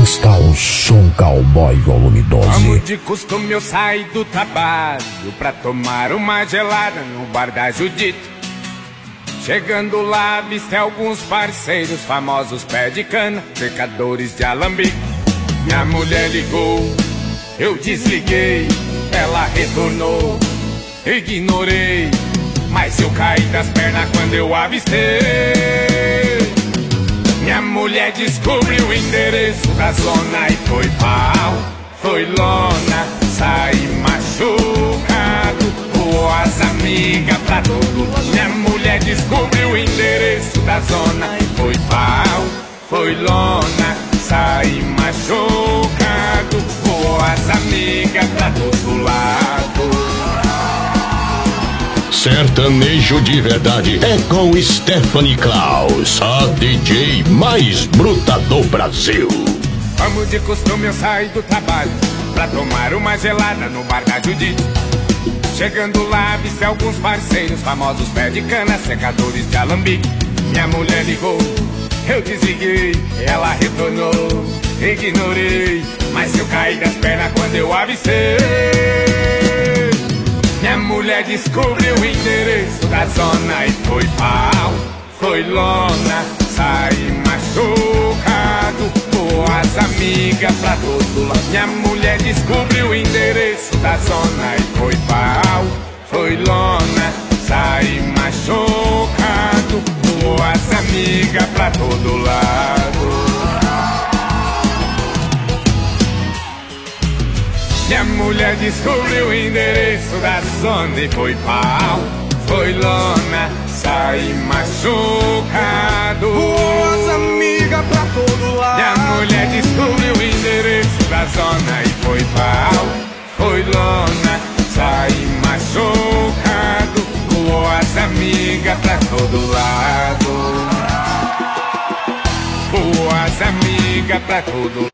está o som Cowboy Volume 12. Como de costume eu saí do trabalho pra tomar uma gelada no bar da Judite. Chegando lá, avistei alguns parceiros famosos, pé de cana, secadores de alambique. Minha mulher ligou, eu desliguei, ela retornou, ignorei, mas eu caí das pernas quando eu avistei. Minha mulher descobriu o endereço da zona e foi pau, foi lona, saí machucado, voou as amigas pra todo lado. Minha mulher descobriu o endereço da zona e foi pau, foi lona, saí machucado, voou as amigas pra todo lado. Sertanejo de verdade é com Stephanie Klaus, a DJ mais bruta do Brasil. Como de costume eu saí do trabalho pra tomar uma gelada no bar da Judite. Chegando lá, avistei alguns parceiros famosos, pé de cana, secadores de alambique. Minha mulher ligou, eu desliguei, ela retornou, ignorei, mas eu caí das pernas quando eu avistei. Minha mulher descobriu o endereço da zona e foi pau, foi lona, saí machucado, voou as amigas pra todo lado. Minha mulher descobriu o endereço da zona e foi pau, foi lona, saí machucado, voou as amigas pra todo lado. Minha mulher descobriu o endereço da zona e foi pau, foi lona, saí machucado, voou as amigas pra todo lado. Minha mulher descobriu o endereço da zona e foi pau, foi lona, saí machucado, voou as amigas pra todo lado, voou as amigas pra todo lado.